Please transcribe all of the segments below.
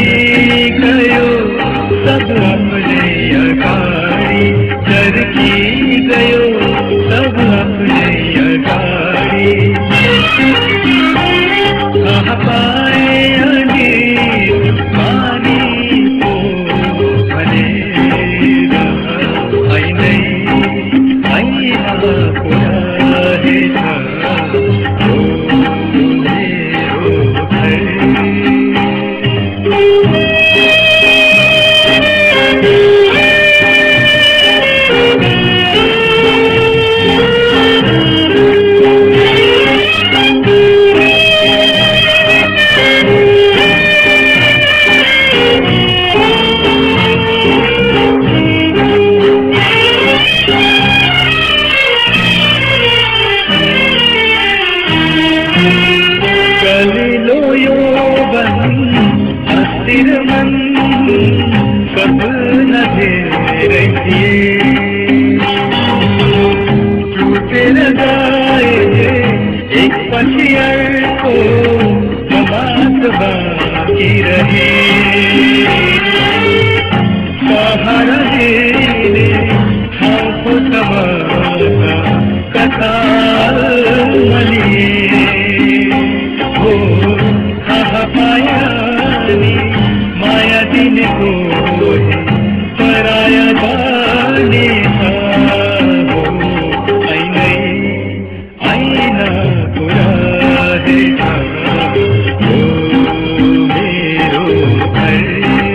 गयो सब अपने अगाड़ी, चरकी गयो सब अपने अगाड़ी। कहाँ पाए अंजीर पानी को भनेर, आई नहीं आई पुरा है ओ मेरो घर। अस्थिर मन कब न रहिए, टूटे लगाए एक पथियर को बात बाकी रहे। सहारा देने हमको तमाशा कथा मलिए हो पाया माया दिन को पराया जाने हो। आई नहीं आई ना पूरा है ओ मेरो घर।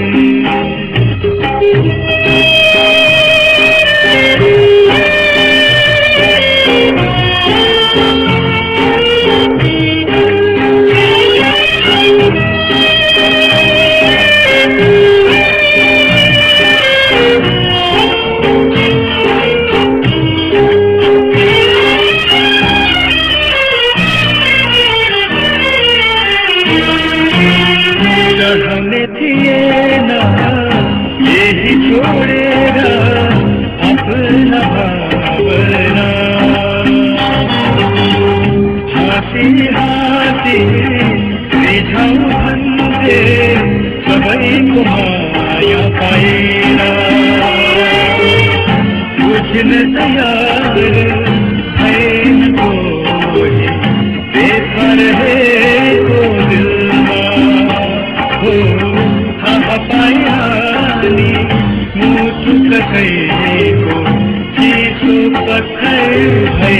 हमें थिए ना यही छोड़ेगा अपना भावना, हाथी हाथी रिझाऊ बंदे सबई को माया पाएगा। कुछ न तैयार है न कोई, बेकार है को दिल हो पायानी मुँह कहे को चीसो पत्थर है।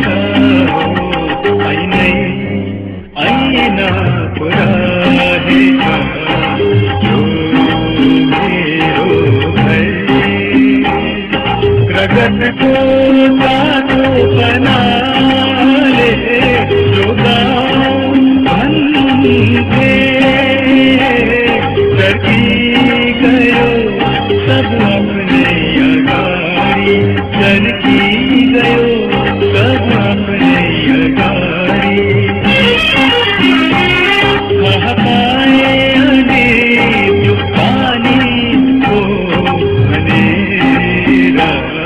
आई नहीं आई ना पूरा है जो मेरो घर। प्रगट को साधो बना ले जो गाँव बनते, चरकी गयो सब अपने अगाड़ी, चरकी गयो सब अपने अगाड़ी। कहाँ पाए अंजीर जो पानी को भनेर,